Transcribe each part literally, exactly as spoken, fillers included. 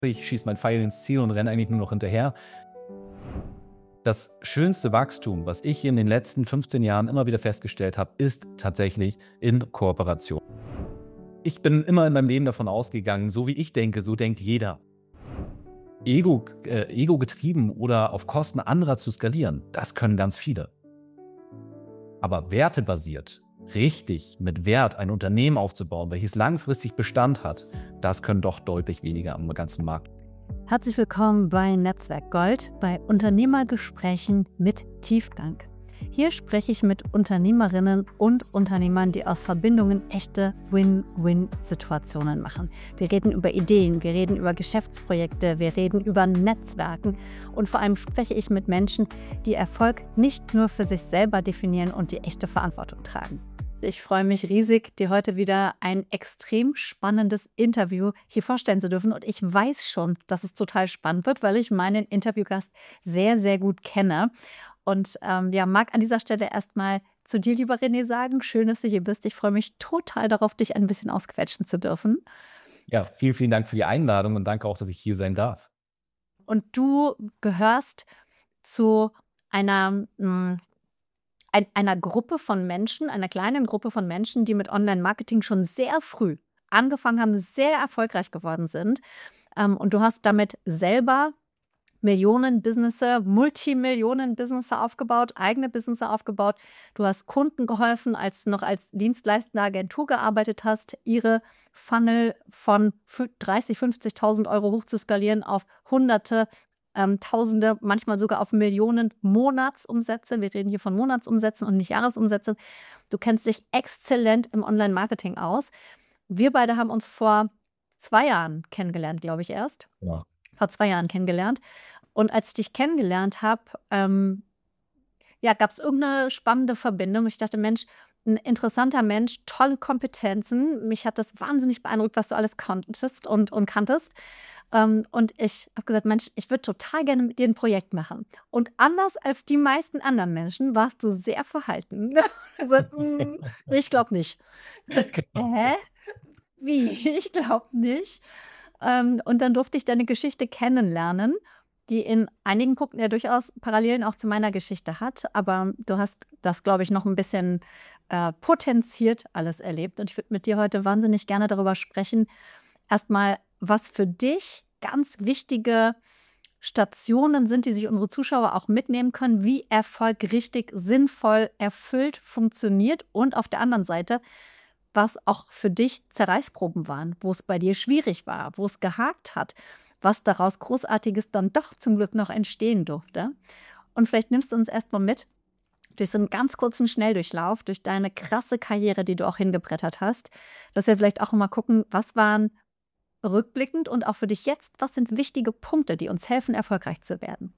Ich schieße mein Pfeil ins Ziel und renne eigentlich nur noch hinterher. Das schönste Wachstum, was ich in den letzten fünfzehn Jahren immer wieder festgestellt habe, ist tatsächlich in Kooperation. Ich bin immer in meinem Leben davon ausgegangen, so wie ich denke, so denkt jeder. Ego, äh, ego-getrieben oder auf Kosten anderer zu skalieren, das können ganz viele. Aber wertebasiert, richtig mit Wert ein Unternehmen aufzubauen, welches langfristig Bestand hat, das können doch deutlich weniger am ganzen Markt. Herzlich willkommen bei Netzwerk Gold, bei Unternehmergesprächen mit Tiefgang. Hier spreche ich mit Unternehmerinnen und Unternehmern, die aus Verbindungen echte Win-Win-Situationen machen. Wir reden über Ideen, wir reden über Geschäftsprojekte, wir reden über Netzwerken und vor allem spreche ich mit Menschen, die Erfolg nicht nur für sich selber definieren und die echte Verantwortung tragen. Ich freue mich riesig, dir heute wieder ein extrem spannendes Interview hier vorstellen zu dürfen. Und ich weiß schon, dass es total spannend wird, weil ich meinen Interviewgast sehr, sehr gut kenne. Und ähm, ja, mag an dieser Stelle erstmal zu dir, lieber René, sagen, schön, dass du hier bist. Ich freue mich total darauf, dich ein bisschen ausquetschen zu dürfen. Ja, vielen, vielen Dank für die Einladung und danke auch, dass ich hier sein darf. Und du gehörst zu einer... Mh, einer Gruppe von Menschen, einer kleinen Gruppe von Menschen, die mit Online-Marketing schon sehr früh angefangen haben, sehr erfolgreich geworden sind. Und du hast damit selber Millionen-Businesse, Multimillionen-Businesse aufgebaut, eigene Businesse aufgebaut. Du hast Kunden geholfen, als du noch als dienstleistende Agentur gearbeitet hast, ihre Funnel von dreißigtausend, fünfzigtausend Euro hochzuskalieren auf Hunderte, Ähm, Tausende, manchmal sogar auf Millionen Monatsumsätze. Wir reden hier von Monatsumsätzen und nicht Jahresumsätzen. Du kennst dich exzellent im Online-Marketing aus. Wir beide haben uns vor zwei Jahren kennengelernt, glaube ich erst. Ja. Vor zwei Jahren kennengelernt. Und als ich dich kennengelernt habe, ähm, ja, gab es irgendeine spannende Verbindung. Ich dachte, Mensch, ein interessanter Mensch, tolle Kompetenzen. Mich hat das wahnsinnig beeindruckt, was du alles konntest und, und kanntest. Ähm, und ich habe gesagt, Mensch, ich würde total gerne mit dir ein Projekt machen. Und anders als die meisten anderen Menschen warst du sehr verhalten. gesagt, mm, ich glaube nicht. Hä? Wie? Ich glaube nicht. Ähm, und dann durfte ich deine Geschichte kennenlernen, die in einigen Punkten ja durchaus Parallelen auch zu meiner Geschichte hat. Aber du hast das, glaube ich, noch ein bisschen äh, potenziert alles erlebt. Und ich würde mit dir heute wahnsinnig gerne darüber sprechen, erstmal, was für dich ganz wichtige Stationen sind, die sich unsere Zuschauer auch mitnehmen können, wie Erfolg richtig, sinnvoll, erfüllt funktioniert und auf der anderen Seite, was auch für dich Zerreißproben waren, wo es bei dir schwierig war, wo es gehakt hat, was daraus Großartiges dann doch zum Glück noch entstehen durfte. Und vielleicht nimmst du uns erstmal mit durch so einen ganz kurzen Schnelldurchlauf, durch deine krasse Karriere, die du auch hingebrettert hast, dass wir vielleicht auch mal gucken, was waren rückblickend und auch für dich jetzt, was sind wichtige Punkte, die uns helfen, erfolgreich zu werden?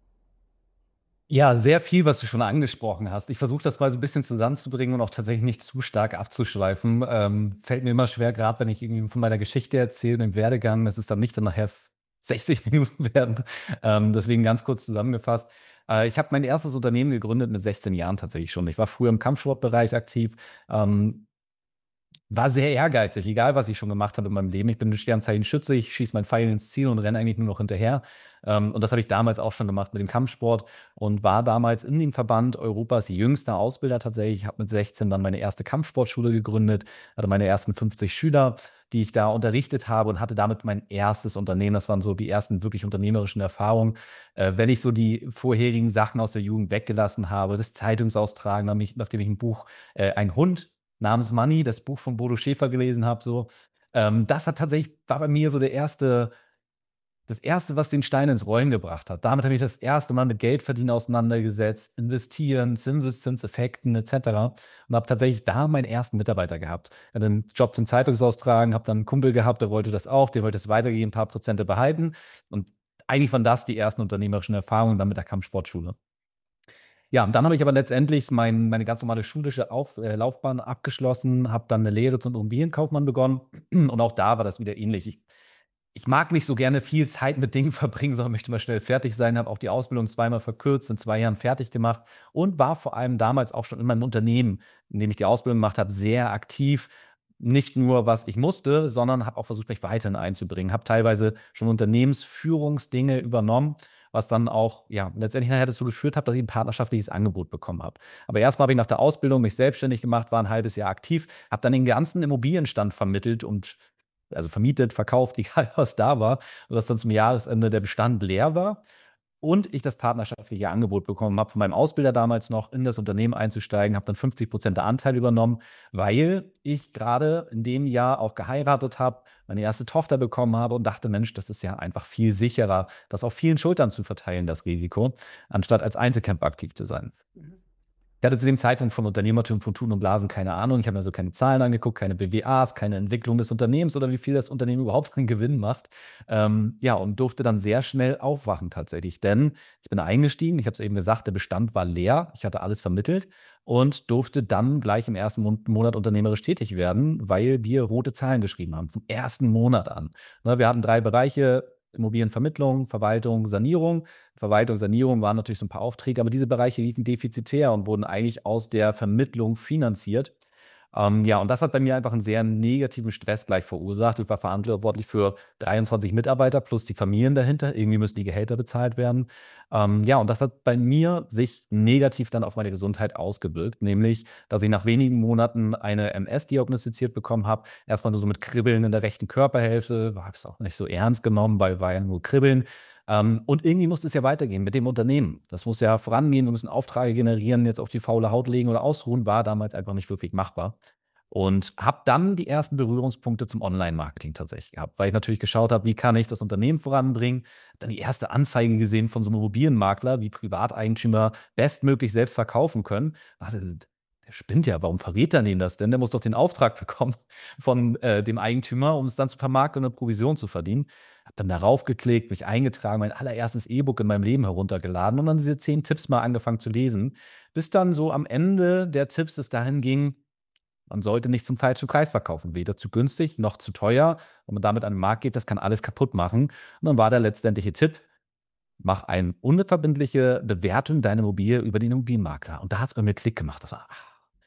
Ja, sehr viel, was du schon angesprochen hast. Ich versuche das mal so ein bisschen zusammenzubringen und auch tatsächlich nicht zu stark abzuschweifen. Ähm, fällt mir immer schwer, gerade wenn ich irgendwie von meiner Geschichte erzähle, dem Werdegang, dass es dann nicht dann nachher sechzig Minuten werden. Ähm, deswegen ganz kurz zusammengefasst. Äh, ich habe mein erstes Unternehmen gegründet mit sechzehn Jahren tatsächlich schon. Ich war früher im Kampfsportbereich aktiv. Ähm, War sehr ehrgeizig, egal was ich schon gemacht habe in meinem Leben. Ich bin ein Sternzeichen-Schütze, ich schieße mein Pfeil ins Ziel und renne eigentlich nur noch hinterher. Ähm, und das habe ich damals auch schon gemacht mit dem Kampfsport und war damals in dem Verband Europas jüngster Ausbilder tatsächlich. Ich habe mit sechzehn dann meine erste Kampfsportschule gegründet, hatte meine ersten fünfzig Schüler, die ich da unterrichtet habe und hatte damit mein erstes Unternehmen. Das waren so die ersten wirklich unternehmerischen Erfahrungen. Äh, wenn ich so die vorherigen Sachen aus der Jugend weggelassen habe, das Zeitungsaustragen, nachdem ich, nachdem ich ein Buch, äh, ein Hund namens Money, das Buch von Bodo Schäfer gelesen habe, so. Ähm, das hat tatsächlich, war bei mir so der erste, das erste, was den Stein ins Rollen gebracht hat. Damit habe ich das erste Mal mit Geldverdienen auseinandergesetzt, investieren, Zinseszinseffekten et cetera. Und habe tatsächlich da meinen ersten Mitarbeiter gehabt. Ich hatte einen Job zum Zeitungsaustragen, habe dann einen Kumpel gehabt, der wollte das auch, der wollte es weitergehen, ein paar Prozente behalten. Und eigentlich waren das die ersten unternehmerischen Erfahrungen dann mit der Kampfsportschule. Ja, und dann habe ich aber letztendlich mein meine ganz normale schulische Auf äh, Laufbahn abgeschlossen, habe dann eine Lehre zum Immobilienkaufmann begonnen und auch da war das wieder ähnlich. Ich ich mag nicht so gerne viel Zeit mit Dingen verbringen, sondern möchte mal schnell fertig sein, habe auch die Ausbildung zweimal verkürzt, in zwei Jahren fertig gemacht und war vor allem damals auch schon in meinem Unternehmen, in dem ich die Ausbildung gemacht habe, sehr aktiv. nicht nur, was ich musste, sondern habe auch versucht, mich weiterhin einzubringen. Habe teilweise schon Unternehmensführungsdinge übernommen, was dann auch, ja, letztendlich nachher dazu geführt hat, dass ich ein partnerschaftliches Angebot bekommen habe. Aber erstmal habe ich nach der Ausbildung mich selbstständig gemacht, war ein halbes Jahr aktiv, habe dann den ganzen Immobilienstand vermittelt und also vermietet, verkauft, egal was da war, sodass dann zum Jahresende der Bestand leer war und ich das partnerschaftliche Angebot bekommen habe von meinem Ausbilder damals noch, in das Unternehmen einzusteigen, habe dann fünfzig Prozent der Anteile übernommen, weil ich gerade in dem Jahr auch geheiratet habe, meine erste Tochter bekommen habe und dachte, Mensch, das ist ja einfach viel sicherer, das auf vielen Schultern zu verteilen, das Risiko, anstatt als Einzelkämpfer aktiv zu sein. Mhm. Ich hatte zu dem Zeitpunkt von Unternehmertum, von Tun und Blasen keine Ahnung. Ich habe mir also keine Zahlen angeguckt, keine B W As, keine Entwicklung des Unternehmens oder wie viel das Unternehmen überhaupt an Gewinn macht. Ähm, ja, und durfte dann sehr schnell aufwachen tatsächlich, denn ich bin eingestiegen, ich habe es eben gesagt, der Bestand war leer, ich hatte alles vermittelt und durfte dann gleich im ersten Mon Monat unternehmerisch tätig werden, weil wir rote Zahlen geschrieben haben, vom ersten Monat an. Ne, wir hatten drei Bereiche: Immobilienvermittlung, Verwaltung, Sanierung. Verwaltung, Sanierung waren natürlich so ein paar Aufträge, aber diese Bereiche liefen defizitär und wurden eigentlich aus der Vermittlung finanziert. Ähm, ja, und das hat bei mir einfach einen sehr negativen Stress gleich verursacht. Ich war verantwortlich für dreiundzwanzig Mitarbeiter plus die Familien dahinter. Irgendwie müssen die Gehälter bezahlt werden. Ähm, ja, und das hat bei mir sich negativ dann auf meine Gesundheit ausgewirkt, nämlich, dass ich nach wenigen Monaten eine M S diagnostiziert bekommen habe. Erstmal nur so mit Kribbeln in der rechten Körperhälfte, habe es auch nicht so ernst genommen, weil war ja nur Kribbeln. Ähm, und irgendwie muss es ja weitergehen mit dem Unternehmen. Das muss ja vorangehen, wir müssen Aufträge generieren, jetzt auf die faule Haut legen oder ausruhen, war damals einfach nicht wirklich machbar. Und habe dann die ersten Berührungspunkte zum Online-Marketing tatsächlich gehabt, weil ich natürlich geschaut habe, wie kann ich das Unternehmen voranbringen. Dann die erste Anzeige gesehen von so einem Immobilienmakler, wie Privateigentümer bestmöglich selbst verkaufen können. Dachte, der spinnt ja, warum verrät er denen das denn? Der muss doch den Auftrag bekommen von äh, dem Eigentümer, um es dann zu vermarkten und eine Provision zu verdienen. Habe dann darauf geklickt, mich eingetragen, mein allererstes E-Book in meinem Leben heruntergeladen und dann diese zehn Tipps mal angefangen zu lesen, bis dann so am Ende der Tipps es dahin ging, man sollte nicht zum falschen Preis verkaufen, weder zu günstig noch zu teuer. Wenn man damit an den Markt geht, das kann alles kaputt machen. Und dann war der letztendliche Tipp: Mach eine unverbindliche Bewertung deiner Immobilie über den Immobilienmakler. Und da hat es bei mir Klick gemacht. Das war, ah,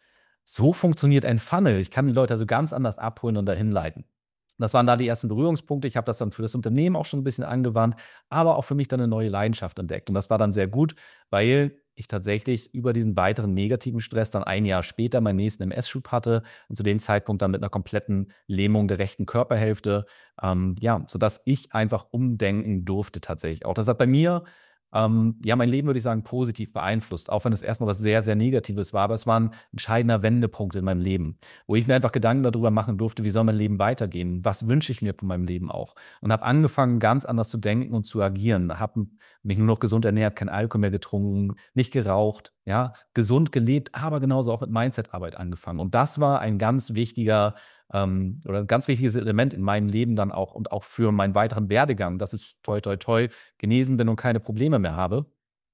so funktioniert ein Funnel. Ich kann die Leute also ganz anders abholen und dahin leiten. Das waren da die ersten Berührungspunkte. Ich habe das dann für das Unternehmen auch schon ein bisschen angewandt, aber auch für mich dann eine neue Leidenschaft entdeckt. Und das war dann sehr gut, weil ich tatsächlich über diesen weiteren negativen Stress dann ein Jahr später meinen nächsten M S-Schub hatte und zu dem Zeitpunkt dann mit einer kompletten Lähmung der rechten Körperhälfte, ähm, ja, sodass ich einfach umdenken durfte tatsächlich auch. Das hat bei mir, ähm, ja, mein Leben, würde ich sagen, positiv beeinflusst, auch wenn es erstmal was sehr, sehr Negatives war, aber es war ein entscheidender Wendepunkt in meinem Leben, wo ich mir einfach Gedanken darüber machen durfte, wie soll mein Leben weitergehen? Was wünsche ich mir von meinem Leben auch? Und habe angefangen, ganz anders zu denken und zu agieren. Habe mich nur noch gesund ernährt, kein Alkohol mehr getrunken, nicht geraucht, ja, gesund gelebt, aber genauso auch mit Mindset-Arbeit angefangen. Und das war ein ganz wichtiger ähm, oder ein ganz wichtiges Element in meinem Leben dann auch und auch für meinen weiteren Werdegang, dass ich toi toi toi genesen bin und keine Probleme mehr habe.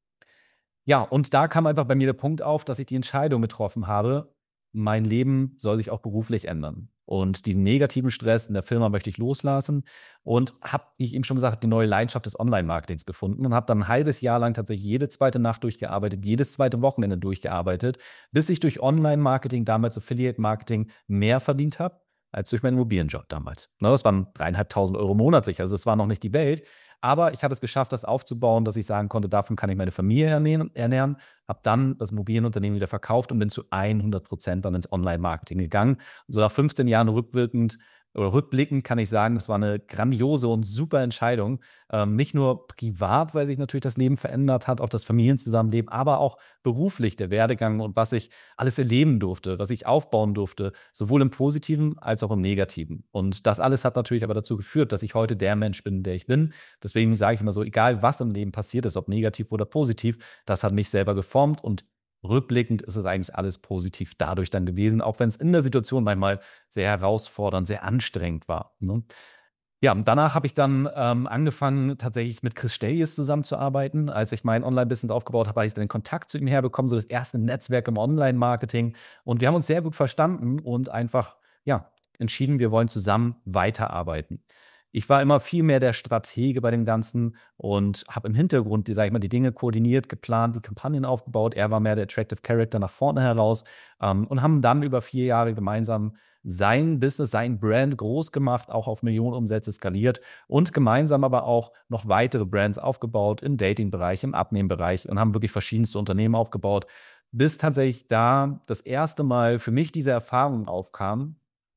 Ja, und da kam einfach bei mir der Punkt auf, dass ich die Entscheidung getroffen habe, mein Leben soll sich auch beruflich ändern. Und diesen negativen Stress in der Firma möchte ich loslassen und habe, wie ich eben schon gesagt habe, die neue Leidenschaft des Online-Marketings gefunden und habe dann ein halbes Jahr lang tatsächlich jede zweite Nacht durchgearbeitet, jedes zweite Wochenende durchgearbeitet, bis ich durch Online-Marketing, damals Affiliate-Marketing, mehr verdient habe als durch meinen Immobilienjob damals. Ne, das waren dreieinhalbtausend Euro monatlich, also es war noch nicht die Welt. Aber ich habe es geschafft, das aufzubauen, dass ich sagen konnte, davon kann ich meine Familie ernähren, ernähren. Habe dann das Immobilienunternehmen wieder verkauft und bin zu hundert Prozent dann ins Online-Marketing gegangen. So nach fünfzehn Jahren rückwirkend oder rückblickend kann ich sagen, das war eine grandiose und super Entscheidung. Ähm, nicht nur privat, weil sich natürlich das Leben verändert hat, auch das Familienzusammenleben, aber auch beruflich der Werdegang und was ich alles erleben durfte, was ich aufbauen durfte, sowohl im Positiven als auch im Negativen. Und das alles hat natürlich aber dazu geführt, dass ich heute der Mensch bin, der ich bin. Deswegen sage ich immer so, egal was im Leben passiert ist, ob negativ oder positiv, das hat mich selber geformt und rückblickend ist es eigentlich alles positiv dadurch dann gewesen, auch wenn es in der Situation manchmal sehr herausfordernd, sehr anstrengend war, ne? Ja, und danach habe ich dann, ähm, angefangen, tatsächlich mit Chris Steljes zusammenzuarbeiten. Als ich mein Online-Business aufgebaut habe, habe ich dann den Kontakt zu ihm herbekommen, so das erste Netzwerk im Online-Marketing. Und wir haben uns sehr gut verstanden und einfach, ja, entschieden, wir wollen zusammen weiterarbeiten. Ich war immer viel mehr der Stratege bei dem Ganzen und habe im Hintergrund, die, sage ich mal, die Dinge koordiniert, geplant, die Kampagnen aufgebaut. Er war mehr der Attractive Character nach vorne heraus, ähm, und haben dann über vier Jahre gemeinsam sein Business, sein Brand groß gemacht, auch auf Millionen Umsätze skaliert und gemeinsam aber auch noch weitere Brands aufgebaut im Dating-Bereich, im Abnehmbereich und haben wirklich verschiedenste Unternehmen aufgebaut, bis tatsächlich da das erste Mal für mich diese Erfahrung aufkam,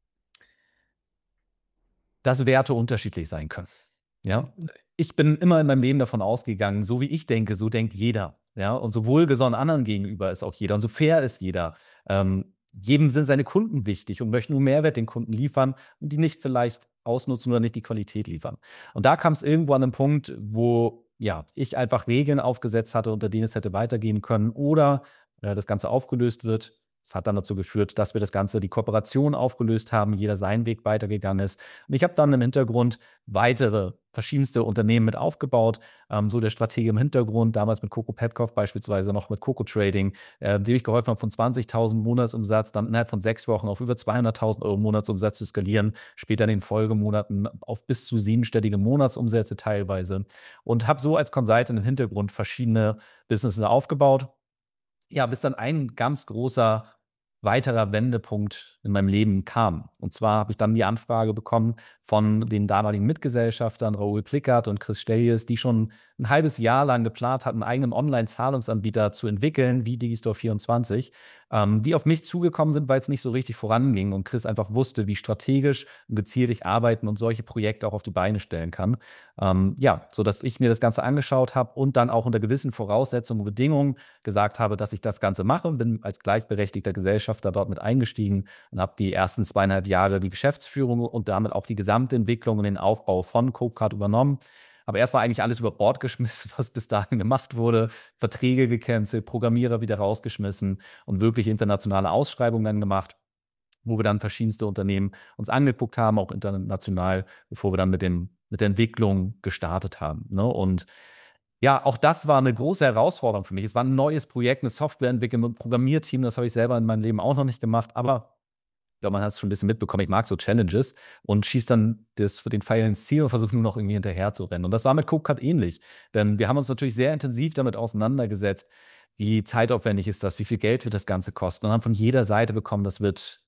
dass Werte unterschiedlich sein können. Ja, ich bin immer in meinem Leben davon ausgegangen, so wie ich denke, so denkt jeder. Ja, und so wohlgesonnen anderen gegenüber ist auch jeder und so fair ist jeder. Ähm, jedem sind seine Kunden wichtig und möchten nur Mehrwert den Kunden liefern und die nicht vielleicht ausnutzen oder nicht die Qualität liefern. Und da kam es irgendwo an einen Punkt, wo ja, ich einfach Regeln aufgesetzt hatte, unter denen es hätte weitergehen können oder äh, das Ganze aufgelöst wird. Das hat dann dazu geführt, dass wir das Ganze, die Kooperation aufgelöst haben, jeder seinen Weg weitergegangen ist. Und ich habe dann im Hintergrund weitere verschiedenste Unternehmen mit aufgebaut. Ähm, so der Stratege im Hintergrund, damals mit Coco Petkoff beispielsweise noch mit Coco Trading, äh, dem ich geholfen habe, von zwanzigtausend Monatsumsatz dann innerhalb von sechs Wochen auf über zweihunderttausend Euro Monatsumsatz zu skalieren, später in den Folgemonaten auf bis zu siebenstellige Monatsumsätze teilweise und habe so als Consultant im Hintergrund verschiedene Businesses aufgebaut. Ja, bis dann ein ganz großer weiterer Wendepunkt in meinem Leben kam. Und zwar habe ich dann die Anfrage bekommen von den damaligen Mitgesellschaftern Raoul Plickert und Chris Stellies, die schon ein halbes Jahr lang geplant hatten, einen eigenen Online-Zahlungsanbieter zu entwickeln, wie Digistore vierundzwanzig, ähm, die auf mich zugekommen sind, weil es nicht so richtig voranging und Chris einfach wusste, wie strategisch und gezielt ich arbeiten und solche Projekte auch auf die Beine stellen kann. Ähm, ja, sodass ich mir das Ganze angeschaut habe und dann auch unter gewissen Voraussetzungen und Bedingungen gesagt habe, dass ich das Ganze mache, bin als gleichberechtigter Gesellschafter dort mit eingestiegen und habe die ersten zweieinhalb Jahre die Geschäftsführung und damit auch die gesamte Entwicklung und den Aufbau von Copecard übernommen. Aber erst war eigentlich alles über Bord geschmissen, was bis dahin gemacht wurde. Verträge gecancelt, Programmierer wieder rausgeschmissen und wirklich internationale Ausschreibungen dann gemacht, wo wir dann verschiedenste Unternehmen uns angeguckt haben, auch international, bevor wir dann mit, dem, mit der Entwicklung gestartet haben. Ne? Und ja, auch das war eine große Herausforderung für mich. Es war ein neues Projekt, eine Software entwickeln mit einem Programmierteam. Das habe ich selber in meinem Leben auch noch nicht gemacht. Aber ich glaube, man hat es schon ein bisschen mitbekommen. Ich mag so Challenges und schieße dann das für den Pfeil ins Ziel und versuche nur noch irgendwie hinterher zu rennen. Und das war mit Copecard ähnlich. Denn wir haben uns natürlich sehr intensiv damit auseinandergesetzt, wie zeitaufwendig ist das, wie viel Geld wird das Ganze kosten. Und haben von jeder Seite bekommen, das wird,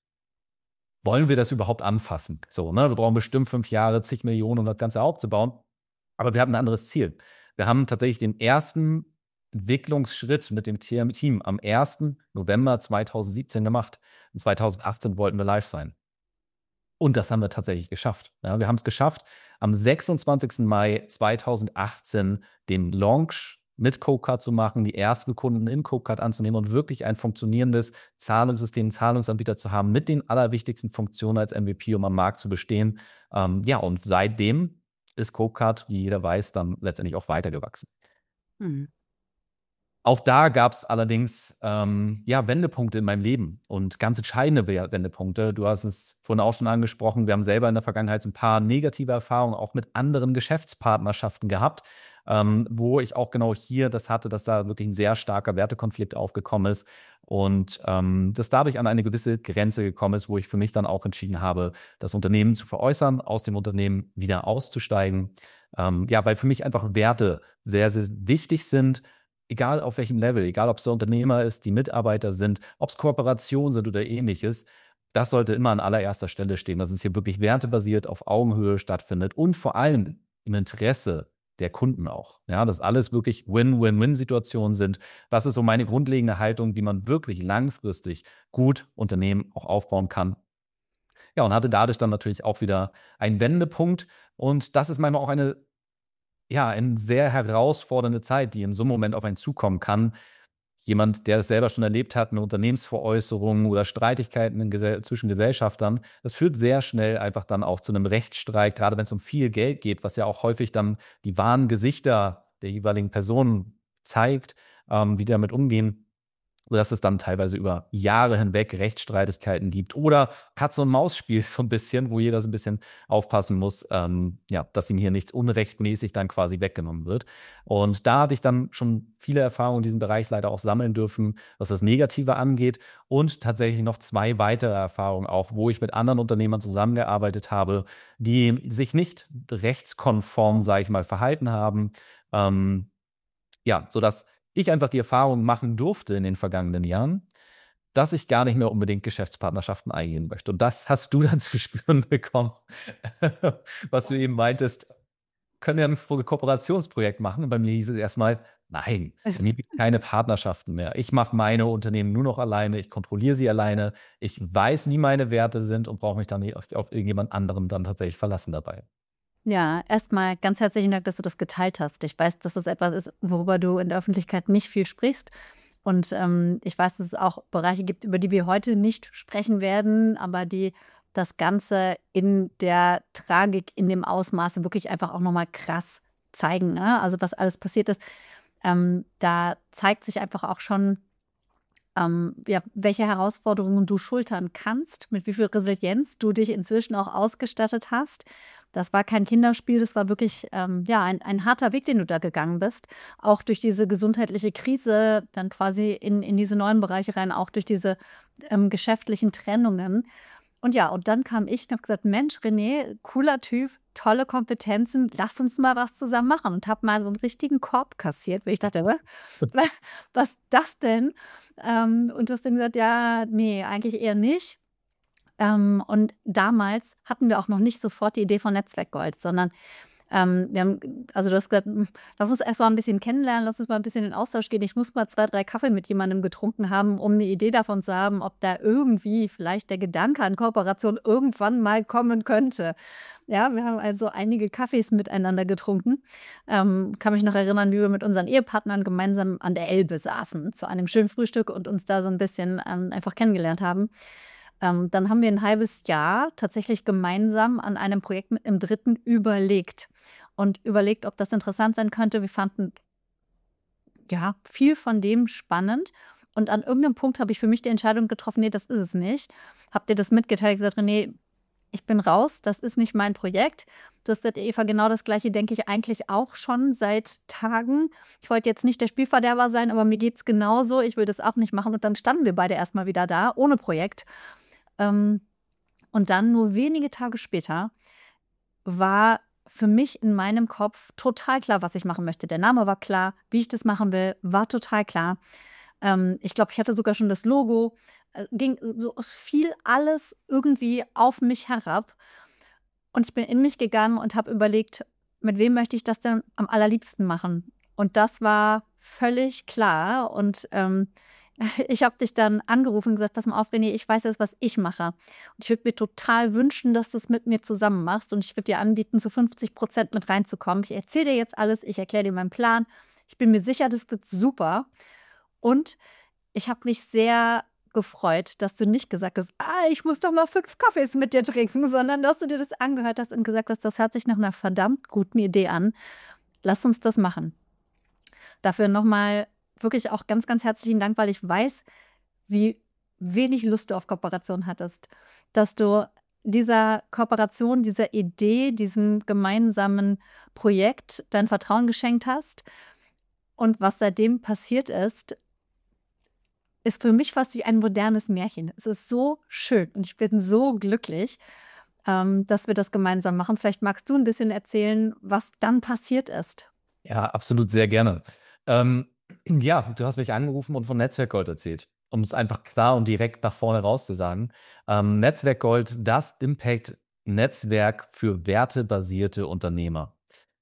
wollen wir das überhaupt anfassen? So, ne? Wir brauchen bestimmt fünf Jahre, zig Millionen, um das Ganze aufzubauen. Aber wir haben ein anderes Ziel. Wir haben tatsächlich den ersten Entwicklungsschritt mit dem Team am ersten November zweitausendsiebzehn gemacht. Und zweitausendachtzehn wollten wir live sein. Und das haben wir tatsächlich geschafft. Ja, wir haben es geschafft, am sechsundzwanzigsten Mai zweitausendachtzehn den Launch mit Copecard zu machen, die ersten Kunden in Copecard anzunehmen und wirklich ein funktionierendes Zahlungssystem, Zahlungsanbieter zu haben mit den allerwichtigsten Funktionen als M V P, um am Markt zu bestehen. Ähm, ja, und seitdem ist Copecard, wie jeder weiß, dann letztendlich auch weitergewachsen. Mhm. Auch da gab es allerdings ähm, ja, Wendepunkte in meinem Leben und ganz entscheidende Wendepunkte. Du hast es vorhin auch schon angesprochen. Wir haben selber in der Vergangenheit so ein paar negative Erfahrungen auch mit anderen Geschäftspartnerschaften gehabt, ähm, wo ich auch genau hier das hatte, dass da wirklich ein sehr starker Wertekonflikt aufgekommen ist und ähm, das dadurch an eine gewisse Grenze gekommen ist, wo ich für mich dann auch entschieden habe, das Unternehmen zu veräußern, aus dem Unternehmen wieder auszusteigen. Ähm, ja, weil für mich einfach Werte sehr, sehr wichtig sind. Egal auf welchem Level, egal ob es der Unternehmer ist, die Mitarbeiter sind, ob es Kooperationen sind oder ähnliches, das sollte immer an allererster Stelle stehen, dass es hier wirklich wertebasiert auf Augenhöhe stattfindet und vor allem im Interesse der Kunden auch. Ja, dass alles wirklich Win-Win-Win-Situationen sind. Das ist so meine grundlegende Haltung, wie man wirklich langfristig gut Unternehmen auch aufbauen kann. Ja, und hatte dadurch dann natürlich auch wieder einen Wendepunkt. Und das ist manchmal auch eine ja, eine sehr herausfordernde Zeit, die in so einem Moment auf einen zukommen kann. Jemand, der es selber schon erlebt hat, eine Unternehmensveräußerung oder Streitigkeiten in Gesell zwischen Gesellschaftern, das führt sehr schnell einfach dann auch zu einem Rechtsstreit, gerade wenn es um viel Geld geht, was ja auch häufig dann die wahren Gesichter der jeweiligen Personen zeigt, ähm, wie die damit umgehen, sodass es dann teilweise über Jahre hinweg Rechtsstreitigkeiten gibt oder Katz-und-Maus-Spiel so ein bisschen, wo jeder so ein bisschen aufpassen muss, ähm, ja, dass ihm hier nichts unrechtmäßig dann quasi weggenommen wird. Und da hatte ich dann schon viele Erfahrungen in diesem Bereich leider auch sammeln dürfen, was das Negative angeht und tatsächlich noch zwei weitere Erfahrungen auch, wo ich mit anderen Unternehmern zusammengearbeitet habe, die sich nicht rechtskonform, sage ich mal, verhalten haben, ähm, ja, sodass ich einfach die Erfahrung machen durfte in den vergangenen Jahren, dass ich gar nicht mehr unbedingt Geschäftspartnerschaften eingehen möchte. Und das hast du dann zu spüren bekommen, was du eben meintest, können ja ein Ko- Kooperationsprojekt machen. Und bei mir hieß es erstmal, nein, bei mir gibt es keine Partnerschaften mehr. Ich mache meine Unternehmen nur noch alleine, ich kontrolliere sie alleine, ich weiß, wie meine Werte sind und brauche mich dann nicht auf, auf irgendjemand anderen dann tatsächlich verlassen dabei. Ja, erstmal ganz herzlichen Dank, dass du das geteilt hast. Ich weiß, dass das etwas ist, worüber du in der Öffentlichkeit nicht viel sprichst. Und ähm, ich weiß, dass es auch Bereiche gibt, über die wir heute nicht sprechen werden, aber die das Ganze in der Tragik, in dem Ausmaße wirklich einfach auch nochmal krass zeigen. Ne? Also was alles passiert ist, ähm, da zeigt sich einfach auch schon, ähm, ja, welche Herausforderungen du schultern kannst, mit wie viel Resilienz du dich inzwischen auch ausgestattet hast. Das war kein Kinderspiel, das war wirklich ähm, ja, ein, ein harter Weg, den du da gegangen bist. Auch durch diese gesundheitliche Krise, dann quasi in, in diese neuen Bereiche rein, auch durch diese ähm, geschäftlichen Trennungen. Und ja, und dann kam ich und habe gesagt, Mensch, René, cooler Typ, tolle Kompetenzen, lass uns mal was zusammen machen. Und habe mal so einen richtigen Korb kassiert, weil ich dachte, "Wa- wa- was ist das denn? Ähm, und du hast dann gesagt, ja, nee, eigentlich eher nicht. Ähm, und damals hatten wir auch noch nicht sofort die Idee von Netzwerkgold, sondern ähm, wir haben, also du hast gesagt, "Hm, lass uns erst mal ein bisschen kennenlernen, lass uns mal ein bisschen in den Austausch gehen. Ich muss mal zwei, drei Kaffee mit jemandem getrunken haben, um eine Idee davon zu haben, ob da irgendwie vielleicht der Gedanke an Kooperation irgendwann mal kommen könnte. Ja, wir haben also einige Kaffees miteinander getrunken. Ähm, kann mich noch erinnern, wie wir mit unseren Ehepartnern gemeinsam an der Elbe saßen, zu einem schönen Frühstück und uns da so ein bisschen ähm, einfach kennengelernt haben. Ähm, dann haben wir ein halbes Jahr tatsächlich gemeinsam an einem Projekt mit einem Dritten überlegt und überlegt, ob das interessant sein könnte. Wir fanden ja viel von dem spannend. Und an irgendeinem Punkt habe ich für mich die Entscheidung getroffen, nee, das ist es nicht. Habt ihr das mitgeteilt, gesagt, René, ich bin raus, das ist nicht mein Projekt. Du hast gesagt, Eva, genau das Gleiche denke ich eigentlich auch schon seit Tagen. Ich wollte jetzt nicht der Spielverderber sein, aber mir geht es genauso. Ich will das auch nicht machen. Und dann standen wir beide erstmal wieder da, ohne Projekt. Ähm, und dann nur wenige Tage später war für mich in meinem Kopf total klar, was ich machen möchte. Der Name war klar, wie ich das machen will, war total klar. Ähm, ich glaube, ich hatte sogar schon das Logo. Äh, ging so, es fiel alles irgendwie auf mich herab. Und ich bin in mich gegangen und habe überlegt, mit wem möchte ich das denn am allerliebsten machen? Und das war völlig klar. Und ähm, ich habe dich dann angerufen und gesagt, pass mal auf, René, ich weiß jetzt, was ich mache. Und ich würde mir total wünschen, dass du es mit mir zusammen machst. Und ich würde dir anbieten, zu fünfzig Prozent mit reinzukommen. Ich erzähle dir jetzt alles, ich erkläre dir meinen Plan. Ich bin mir sicher, das wird super. Und ich habe mich sehr gefreut, dass du nicht gesagt hast, ah, ich muss doch mal fünf Kaffees mit dir trinken, sondern dass du dir das angehört hast und gesagt hast, das hört sich nach einer verdammt guten Idee an. Lass uns das machen. Dafür nochmal wirklich auch ganz, ganz herzlichen Dank, weil ich weiß, wie wenig Lust du auf Kooperation hattest. Dass du dieser Kooperation, dieser Idee, diesem gemeinsamen Projekt dein Vertrauen geschenkt hast. Und was seitdem passiert ist, ist für mich fast wie ein modernes Märchen. Es ist so schön und ich bin so glücklich, ähm, dass wir das gemeinsam machen. Vielleicht magst du ein bisschen erzählen, was dann passiert ist. Ja, absolut sehr gerne. Ähm, ja, du hast mich angerufen und von Netzwerkgold erzählt, um es einfach klar und direkt nach vorne raus zu sagen. Ähm, Netzwerkgold, das Impact-Netzwerk für wertebasierte Unternehmer.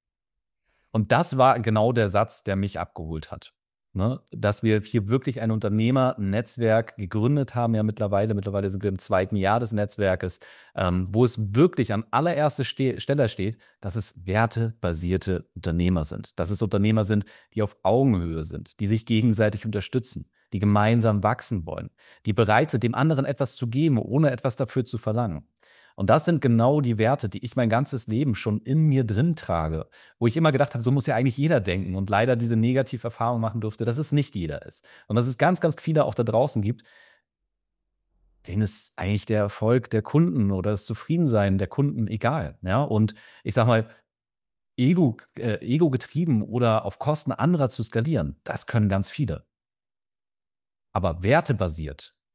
Und das war genau der Satz, der mich abgeholt hat. Ne? Dass wir hier wirklich ein Unternehmernetzwerk gegründet haben, ja mittlerweile, mittlerweile sind wir im zweiten Jahr des Netzwerkes, ähm, wo es wirklich an allererster Ste Stelle steht, dass es wertebasierte Unternehmer sind. Dass es Unternehmer sind, die auf Augenhöhe sind, die sich gegenseitig unterstützen, die gemeinsam wachsen wollen, die bereit sind, dem anderen etwas zu geben, ohne etwas dafür zu verlangen. Und das sind genau die Werte, die ich mein ganzes Leben schon in mir drin trage, wo ich immer gedacht habe, so muss ja eigentlich jeder denken und leider diese Negativerfahrung machen durfte, dass es nicht jeder ist. Und dass es ganz, ganz viele auch da draußen gibt, denen ist eigentlich der Erfolg der Kunden oder das Zufriedensein der Kunden egal. Ja? Und ich sag mal, Ego, äh, ego-getrieben oder auf Kosten anderer zu skalieren, das können ganz viele. Aber wertebasiert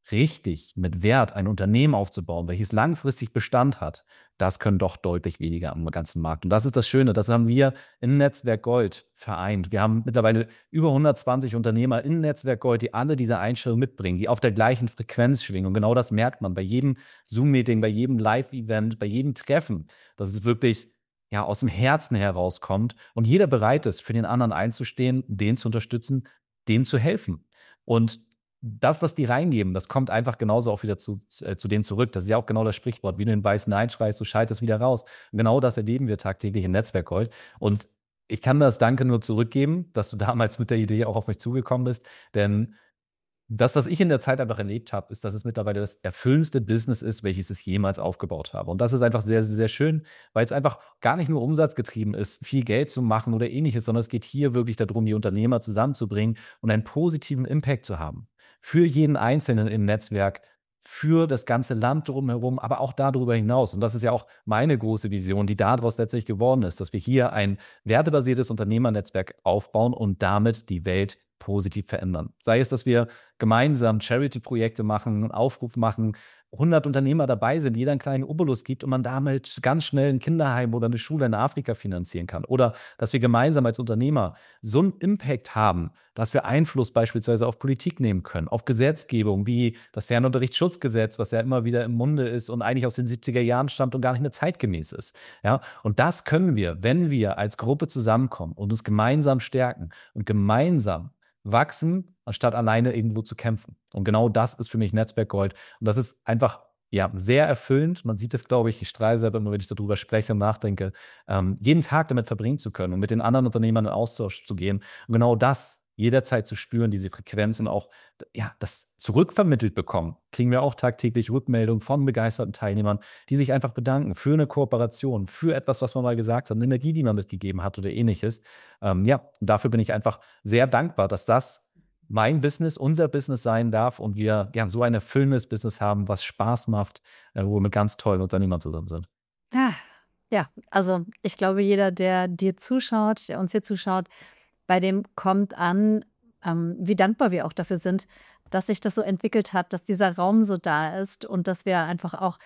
richtig mit Wert ein Unternehmen aufzubauen, welches langfristig Bestand hat, das können doch deutlich weniger am ganzen Markt. Und das ist das Schöne, das haben wir in Netzwerk Gold vereint. Wir haben mittlerweile über hundertzwanzig Unternehmer in Netzwerk Gold, die alle diese Einstellung mitbringen, die auf der gleichen Frequenz schwingen. Und genau das merkt man bei jedem Zoom-Meeting, bei jedem Live-Event, bei jedem Treffen, dass es wirklich ja, aus dem Herzen herauskommt und jeder bereit ist, für den anderen einzustehen, den zu unterstützen, dem zu helfen. Und das, was die reingeben, das kommt einfach genauso auch wieder zu, äh, zu denen zurück. Das ist ja auch genau das Sprichwort, wie du den weißen Nein schreist, du scheiterst wieder raus. Und genau das erleben wir tagtäglich in Netzwerk Gold. Und ich kann das Danke nur zurückgeben, dass du damals mit der Idee auch auf mich zugekommen bist, denn das, was ich in der Zeit einfach erlebt habe, ist, dass es mittlerweile das erfüllendste Business ist, welches ich jemals aufgebaut habe. Und das ist einfach sehr, sehr, sehr schön, weil es einfach gar nicht nur umsatzgetrieben ist, viel Geld zu machen oder ähnliches, sondern es geht hier wirklich darum, die Unternehmer zusammenzubringen und einen positiven Impact zu haben. Für jeden Einzelnen im Netzwerk, für das ganze Land drumherum, aber auch darüber hinaus. Und das ist ja auch meine große Vision, die daraus letztlich geworden ist, dass wir hier ein wertebasiertes Unternehmernetzwerk aufbauen und damit die Welt positiv verändern. Sei es, dass wir gemeinsam Charity-Projekte machen, einen Aufruf machen, hundert Unternehmer dabei sind, jeder einen kleinen Obolus gibt und man damit ganz schnell ein Kinderheim oder eine Schule in Afrika finanzieren kann. Oder dass wir gemeinsam als Unternehmer so einen Impact haben, dass wir Einfluss beispielsweise auf Politik nehmen können, auf Gesetzgebung wie das Fernunterrichtsschutzgesetz, was ja immer wieder im Munde ist und eigentlich aus den siebziger Jahren stammt und gar nicht mehr zeitgemäß ist. Ja, und das können wir, wenn wir als Gruppe zusammenkommen und uns gemeinsam stärken und gemeinsam wachsen, anstatt alleine irgendwo zu kämpfen. Und genau das ist für mich Netzwerk Gold. Und das ist einfach ja, sehr erfüllend. Man sieht es, glaube ich, ich strahle selber immer, wenn ich darüber spreche und nachdenke, ähm, jeden Tag damit verbringen zu können und mit den anderen Unternehmern in Austausch zu gehen. Und genau das jederzeit zu spüren, diese Frequenz und auch ja, das zurückvermittelt bekommen. Kriegen wir auch tagtäglich Rückmeldungen von begeisterten Teilnehmern, die sich einfach bedanken für eine Kooperation, für etwas, was man mal gesagt hat, eine Energie, die man mitgegeben hat oder ähnliches. Ähm, ja, und dafür bin ich einfach sehr dankbar, dass das mein Business, unser Business sein darf und wir ja, so ein erfüllendes Business haben, was Spaß macht, äh, wo wir mit ganz tollen Unternehmern zusammen sind. Ah, ja, also ich glaube, jeder, der dir zuschaut, der uns hier zuschaut, bei dem kommt an, ähm, wie dankbar wir auch dafür sind, dass sich das so entwickelt hat, dass dieser Raum so da ist und dass wir einfach auch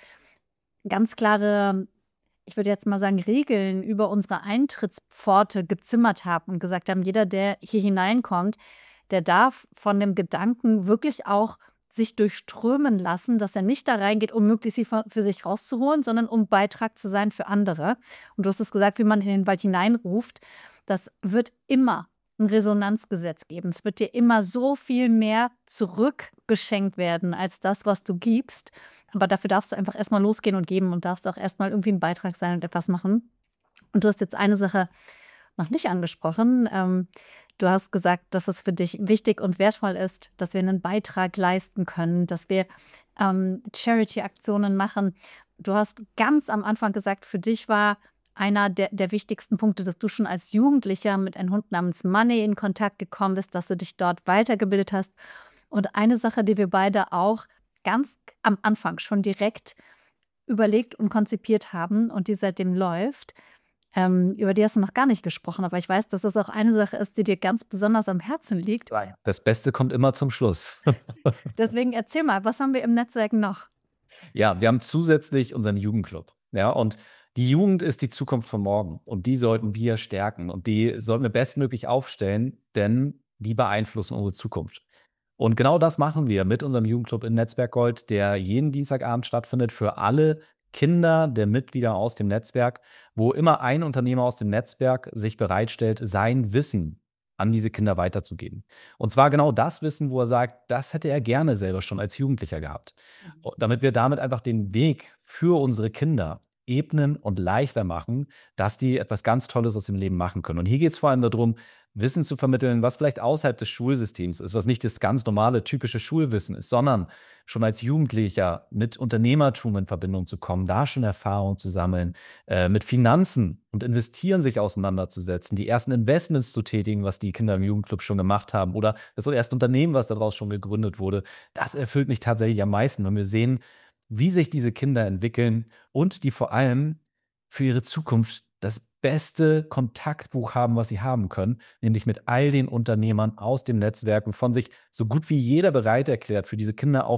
ganz klare, ich würde jetzt mal sagen, Regeln über unsere Eintrittspforte gezimmert haben und gesagt haben, jeder, der hier hineinkommt, der darf von dem Gedanken wirklich auch sich durchströmen lassen, dass er nicht da reingeht, um möglichst viel für für sich rauszuholen, sondern um Beitrag zu sein für andere. Und du hast es gesagt, wie man in den Wald hineinruft, das wird immer ein Resonanzgesetz geben. Es wird dir immer so viel mehr zurückgeschenkt werden als das, was du gibst. Aber dafür darfst du einfach erstmal losgehen und geben und darfst auch erstmal irgendwie ein Beitrag sein und etwas machen. Und du hast jetzt eine Sache noch nicht angesprochen. Ähm, du hast gesagt, dass es für dich wichtig und wertvoll ist, dass wir einen Beitrag leisten können, dass wir ähm, Charity-Aktionen machen. Du hast ganz am Anfang gesagt, für dich war einer der, der wichtigsten Punkte, dass du schon als Jugendlicher mit einem Hund namens Money in Kontakt gekommen bist, dass du dich dort weitergebildet hast. Und eine Sache, die wir beide auch ganz am Anfang schon direkt überlegt und konzipiert haben und die seitdem läuft, ähm, über die hast du noch gar nicht gesprochen, aber ich weiß, dass das auch eine Sache ist, die dir ganz besonders am Herzen liegt. Das Beste kommt immer zum Schluss. Deswegen erzähl mal, was haben wir im Netzwerk noch? Ja, wir haben zusätzlich unseren Jugendclub. Ja, und die Jugend ist die Zukunft von morgen und die sollten wir stärken und die sollten wir bestmöglich aufstellen, denn die beeinflussen unsere Zukunft. Und genau das machen wir mit unserem Jugendclub in Netzwerk Gold, der jeden Dienstagabend stattfindet für alle Kinder der Mitglieder aus dem Netzwerk, wo immer ein Unternehmer aus dem Netzwerk sich bereitstellt, sein Wissen an diese Kinder weiterzugeben. Und zwar genau das Wissen, wo er sagt, das hätte er gerne selber schon als Jugendlicher gehabt. Damit wir damit einfach den Weg für unsere Kinder ebnen und leichter machen, dass die etwas ganz Tolles aus dem Leben machen können. Und hier geht es vor allem darum, Wissen zu vermitteln, was vielleicht außerhalb des Schulsystems ist, was nicht das ganz normale, typische Schulwissen ist, sondern schon als Jugendlicher mit Unternehmertum in Verbindung zu kommen, da schon Erfahrung zu sammeln, äh, mit Finanzen und Investieren sich auseinanderzusetzen, die ersten Investments zu tätigen, was die Kinder im Jugendclub schon gemacht haben oder das erste Unternehmen, was daraus schon gegründet wurde. Das erfüllt mich tatsächlich am meisten, wenn wir sehen, wie sich diese Kinder entwickeln und die vor allem für ihre Zukunft das beste Kontaktbuch haben, was sie haben können, nämlich mit all den Unternehmern aus dem Netzwerk und von sich so gut wie jeder bereit erklärt, für diese Kinder auch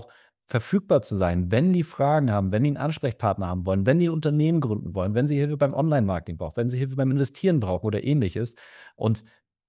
verfügbar zu sein, wenn die Fragen haben, wenn die einen Ansprechpartner haben wollen, wenn die ein Unternehmen gründen wollen, wenn sie Hilfe beim Online-Marketing brauchen, wenn sie Hilfe beim Investieren brauchen oder Ähnliches. Und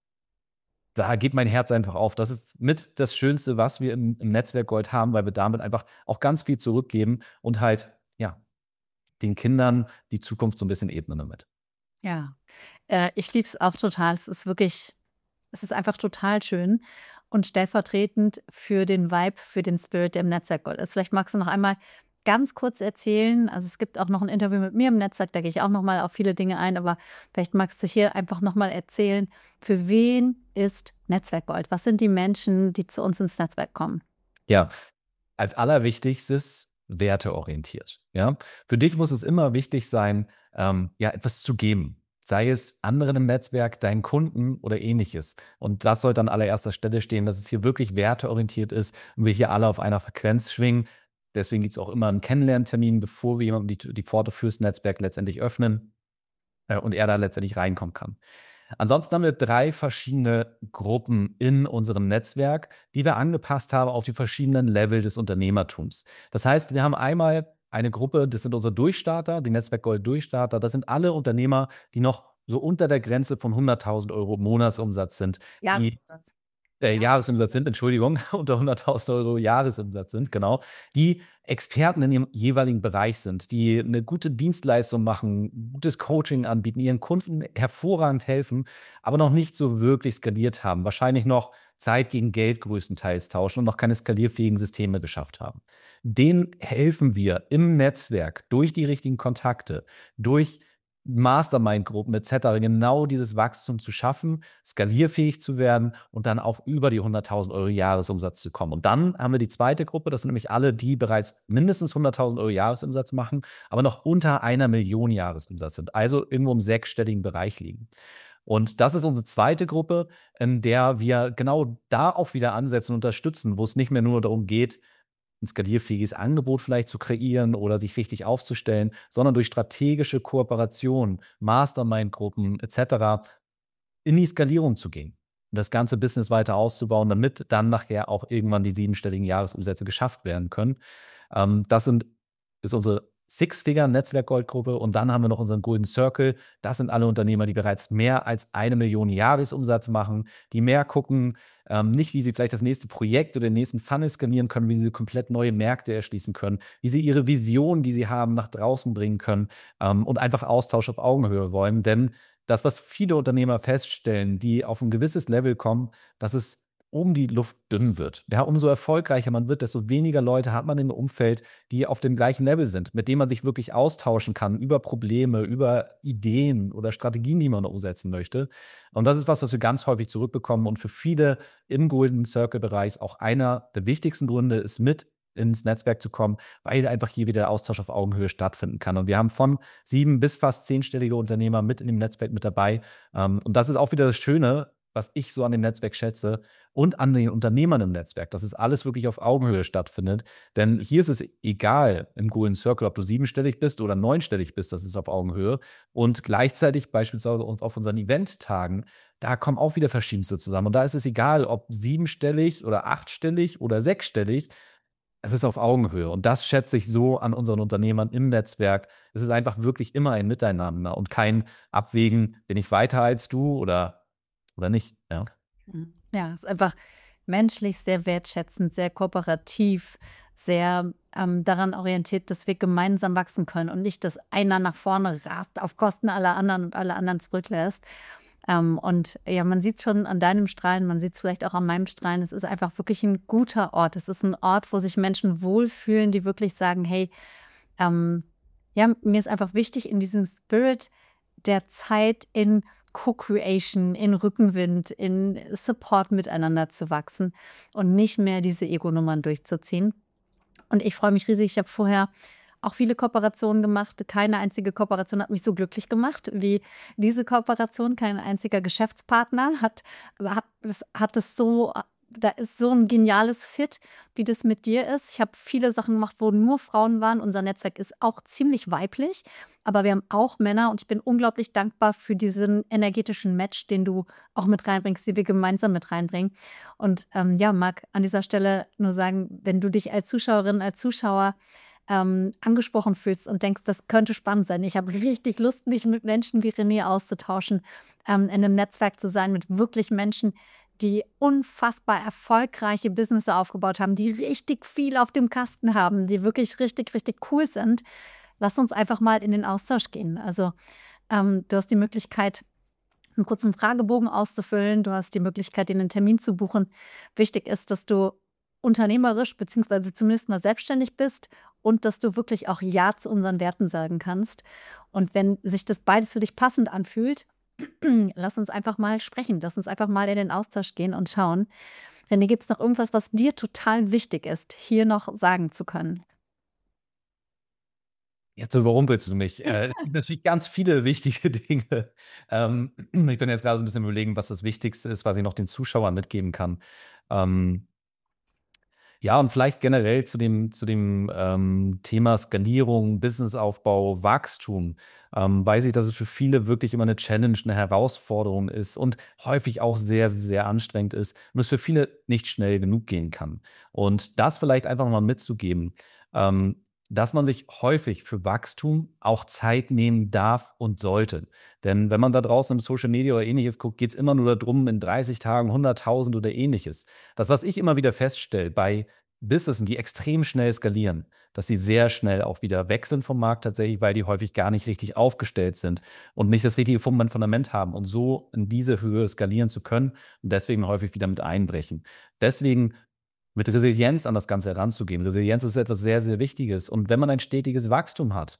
da geht mein Herz einfach auf. Das ist mit das Schönste, was wir im im Netzwerk Gold haben, weil wir damit einfach auch ganz viel zurückgeben und halt, ja, den Kindern die Zukunft so ein bisschen ebnen damit. Ja, äh, ich liebe es auch total. Es ist wirklich es ist einfach total schön und stellvertretend für den Vibe, für den Spirit, der im Netzwerk Gold ist. Vielleicht magst du noch einmal ganz kurz erzählen, also, es gibt auch noch ein Interview mit mir im Netzwerk, da gehe ich auch noch mal auf viele Dinge ein, aber vielleicht magst du hier einfach noch mal erzählen, für wen ist Netzwerk Gold? Was sind die Menschen, die zu uns ins Netzwerk kommen? Ja, als Allerwichtigstes werteorientiert, ja? Für dich muss es immer wichtig sein, ähm, ja, etwas zu geben, sei es anderen im Netzwerk, deinen Kunden oder Ähnliches. Und das sollte an allererster Stelle stehen, dass es hier wirklich werteorientiert ist und wir hier alle auf einer Frequenz schwingen. Deswegen gibt es auch immer einen Kennenlerntermin, bevor wir jemandem die die Pforte fürs Netzwerk letztendlich öffnen, äh, und er da letztendlich reinkommen kann. Ansonsten haben wir drei verschiedene Gruppen in unserem Netzwerk, die wir angepasst haben auf die verschiedenen Level des Unternehmertums. Das heißt, wir haben einmal eine Gruppe, das sind unsere Durchstarter, die Netzwerk Gold Durchstarter. Das sind alle Unternehmer, die noch so unter der Grenze von hunderttausend Euro Monatsumsatz sind, die Jahresumsatz. äh, Jahresumsatz sind, Entschuldigung, unter hunderttausend Euro Jahresumsatz sind, genau, die Experten in ihrem jeweiligen Bereich sind, die eine gute Dienstleistung machen, gutes Coaching anbieten, ihren Kunden hervorragend helfen, aber noch nicht so wirklich skaliert haben, wahrscheinlich noch Zeit gegen Geld größtenteils tauschen und noch keine skalierfähigen Systeme geschafft haben. Denen helfen wir im Netzwerk durch die richtigen Kontakte, durch Mastermind-Gruppen et cetera, genau dieses Wachstum zu schaffen, skalierfähig zu werden und dann auch über die hunderttausend Euro Jahresumsatz zu kommen. Und dann haben wir die zweite Gruppe, das sind nämlich alle, die bereits mindestens hunderttausend Euro Jahresumsatz machen, aber noch unter einer Million Jahresumsatz sind, also irgendwo im sechsstelligen Bereich liegen. Und das ist unsere zweite Gruppe, in der wir genau da auch wieder ansetzen und unterstützen, wo es nicht mehr nur darum geht, ein skalierfähiges Angebot vielleicht zu kreieren oder sich richtig aufzustellen, sondern durch strategische Kooperation, Mastermind-Gruppen et cetera in die Skalierung zu gehen und das ganze Business weiter auszubauen, damit dann nachher auch irgendwann die siebenstelligen Jahresumsätze geschafft werden können. Ähm, das sind ist unsere Six-Figure-Netzwerk-Goldgruppe und dann haben wir noch unseren Golden Circle. Das sind alle Unternehmer, die bereits mehr als eine Million Jahresumsatz machen, die mehr gucken, ähm, nicht wie sie vielleicht das nächste Projekt oder den nächsten Funnel skalieren können, wie sie komplett neue Märkte erschließen können, wie sie ihre Vision, die sie haben, nach draußen bringen können, ähm, und einfach Austausch auf Augenhöhe wollen. Denn das, was viele Unternehmer feststellen, die auf ein gewisses Level kommen, dass es um die Luft dünn wird. Ja, umso erfolgreicher man wird, desto weniger Leute hat man im Umfeld, die auf dem gleichen Level sind, mit denen man sich wirklich austauschen kann über Probleme, über Ideen oder Strategien, die man umsetzen möchte. Und das ist was, was wir ganz häufig zurückbekommen und für viele im Golden Circle-Bereich auch einer der wichtigsten Gründe ist, mit ins Netzwerk zu kommen, weil einfach hier wieder der Austausch auf Augenhöhe stattfinden kann. Und wir haben von sieben bis fast zehnstellige Unternehmer mit in dem Netzwerk mit dabei. Ähm, und das ist auch wieder das Schöne, was ich so an dem Netzwerk schätze und an den Unternehmern im Netzwerk, dass es alles wirklich auf Augenhöhe stattfindet. Denn hier ist es egal im Golden Circle, ob du siebenstellig bist oder neunstellig bist, das ist auf Augenhöhe. Und gleichzeitig beispielsweise auf unseren Eventtagen, da kommen auch wieder verschiedenste zusammen. Und da ist es egal, ob siebenstellig oder achtstellig oder sechsstellig. Es ist auf Augenhöhe und das schätze ich so an unseren Unternehmern im Netzwerk. Es ist einfach wirklich immer ein Miteinander und kein Abwägen, bin ich weiter als du oder, oder nicht. Ja. Mhm. Ja, ist einfach menschlich sehr wertschätzend, sehr kooperativ, sehr ähm, daran orientiert, dass wir gemeinsam wachsen können und nicht, dass einer nach vorne rast auf Kosten aller anderen und alle anderen zurücklässt. Ähm, und ja, man sieht es schon an deinem Strahlen, man sieht es vielleicht auch an meinem Strahlen. Es ist einfach wirklich ein guter Ort. Es ist ein Ort, wo sich Menschen wohlfühlen, die wirklich sagen, hey, ähm, ja, mir ist einfach wichtig, in diesem Spirit der Zeit in Co-Creation, in Rückenwind, in Support miteinander zu wachsen und nicht mehr diese Ego-Nummern durchzuziehen. Und ich freue mich riesig. Ich habe vorher auch viele Kooperationen gemacht. Keine einzige Kooperation hat mich so glücklich gemacht wie diese Kooperation. Kein einziger Geschäftspartner hat, hat, das, hat es so da ist so ein geniales Fit, wie das mit dir ist. Ich habe viele Sachen gemacht, wo nur Frauen waren. Unser Netzwerk ist auch ziemlich weiblich, aber wir haben auch Männer und ich bin unglaublich dankbar für diesen energetischen Match, den du auch mit reinbringst, den wir gemeinsam mit reinbringen. Und ähm, ja, mag an dieser Stelle nur sagen, wenn du dich als Zuschauerin, als Zuschauer ähm, angesprochen fühlst und denkst, das könnte spannend sein. Ich habe richtig Lust, mich mit Menschen wie René auszutauschen, ähm, in einem Netzwerk zu sein mit wirklich Menschen, die unfassbar erfolgreiche Business aufgebaut haben, die richtig viel auf dem Kasten haben, die wirklich richtig, richtig cool sind. Lass uns einfach mal in den Austausch gehen. Also ähm, du hast die Möglichkeit, einen kurzen Fragebogen auszufüllen. Du hast die Möglichkeit, dir einen Termin zu buchen. Wichtig ist, dass du unternehmerisch beziehungsweise zumindest mal selbstständig bist und dass du wirklich auch Ja zu unseren Werten sagen kannst. Und wenn sich das beides für dich passend anfühlt, lass uns einfach mal sprechen. Lass uns einfach mal in den Austausch gehen und schauen. René, gibt es noch irgendwas, was dir total wichtig ist, hier noch sagen zu können? Jetzt überrumpelst du mich. Äh, es gibt natürlich ganz viele wichtige Dinge. Ähm, ich bin jetzt gerade so ein bisschen überlegen, was das Wichtigste ist, was ich noch den Zuschauern mitgeben kann. Ähm, ja, und vielleicht generell zu dem, zu dem ähm, Thema Skalierung, Businessaufbau, Wachstum. Ähm, weiß ich, dass es für viele wirklich immer eine Challenge, eine Herausforderung ist und häufig auch sehr, sehr anstrengend ist und es für viele nicht schnell genug gehen kann. Und das vielleicht einfach mal mitzugeben, ähm, dass man sich häufig für Wachstum auch Zeit nehmen darf und sollte. Denn wenn man da draußen im Social Media oder ähnliches guckt, geht es immer nur darum, in dreißig Tagen hunderttausend oder ähnliches. Das, was ich immer wieder feststelle bei Businessen, die extrem schnell skalieren, dass sie sehr schnell auch wieder weg sind vom Markt tatsächlich, weil die häufig gar nicht richtig aufgestellt sind und nicht das richtige Fund- Fundament haben und so in diese Höhe skalieren zu können und deswegen häufig wieder mit einbrechen. Deswegen mit Resilienz an das Ganze heranzugehen. Resilienz ist etwas sehr, sehr Wichtiges. Und wenn man ein stetiges Wachstum hat,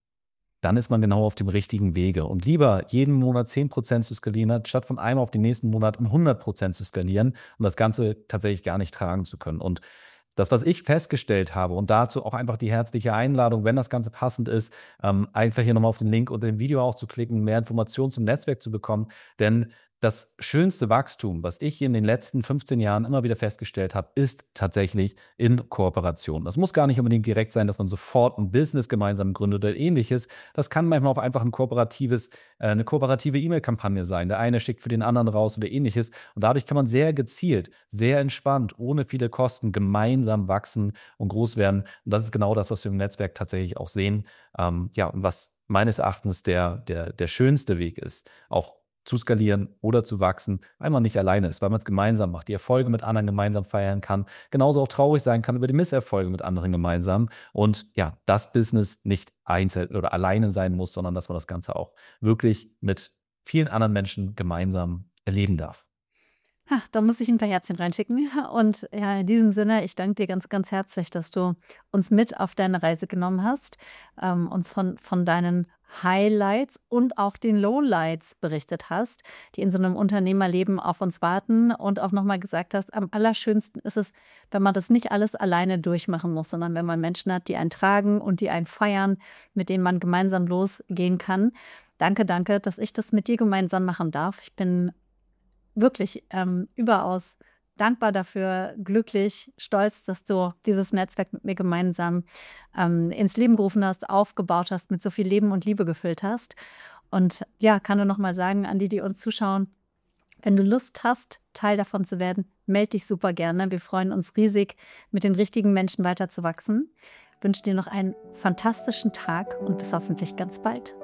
dann ist man genau auf dem richtigen Wege. Und lieber jeden Monat zehn Prozent zu skalieren, hat, statt von einem auf den nächsten Monat um hundert Prozent zu skalieren und das Ganze tatsächlich gar nicht tragen zu können. Und das, was ich festgestellt habe, und dazu auch einfach die herzliche Einladung, wenn das Ganze passend ist, ähm, einfach hier nochmal auf den Link unter dem Video auch zu klicken, mehr Informationen zum Netzwerk zu bekommen. Denn das schönste Wachstum, was ich in den letzten fünfzehn Jahren immer wieder festgestellt habe, ist tatsächlich in Kooperation. Das muss gar nicht unbedingt direkt sein, dass man sofort ein Business gemeinsam gründet oder ähnliches. Das kann manchmal auch einfach ein kooperatives, äh, eine kooperative E-Mail-Kampagne sein. Der eine schickt für den anderen raus oder ähnliches. Und dadurch kann man sehr gezielt, sehr entspannt, ohne viele Kosten gemeinsam wachsen und groß werden. Und das ist genau das, was wir im Netzwerk tatsächlich auch sehen. Ähm, ja, und was meines Erachtens der, der, der schönste Weg ist, auch zu skalieren oder zu wachsen, weil man nicht alleine ist, weil man es gemeinsam macht, die Erfolge mit anderen gemeinsam feiern kann, genauso auch traurig sein kann über die Misserfolge mit anderen gemeinsam und ja, das Business nicht einzeln oder alleine sein muss, sondern dass man das Ganze auch wirklich mit vielen anderen Menschen gemeinsam erleben darf. Ha, da muss ich ein paar Herzchen reinschicken. Und ja, in diesem Sinne, ich danke dir ganz, ganz herzlich, dass du uns mit auf deine Reise genommen hast, ähm, uns von, von deinen Highlights und auch den Lowlights berichtet hast, die in so einem Unternehmerleben auf uns warten und auch nochmal gesagt hast, am allerschönsten ist es, wenn man das nicht alles alleine durchmachen muss, sondern wenn man Menschen hat, die einen tragen und die einen feiern, mit denen man gemeinsam losgehen kann. Danke, danke, dass ich das mit dir gemeinsam machen darf. Ich bin wirklich ähm, überaus dankbar dafür, glücklich, stolz, dass du dieses Netzwerk mit mir gemeinsam ähm, ins Leben gerufen hast, aufgebaut hast, mit so viel Leben und Liebe gefüllt hast. Und ja, kann nur noch mal sagen an die, die uns zuschauen, wenn du Lust hast, Teil davon zu werden, melde dich super gerne. Wir freuen uns riesig, mit den richtigen Menschen weiterzuwachsen. Ich wünsche dir noch einen fantastischen Tag und bis hoffentlich ganz bald.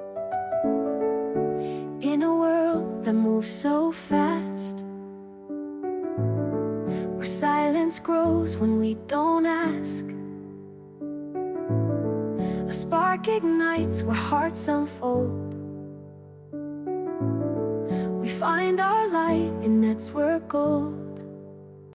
In a world that moves so fast, where silence grows when we don't ask, a spark ignites where hearts unfold. We find our light and that's where gold.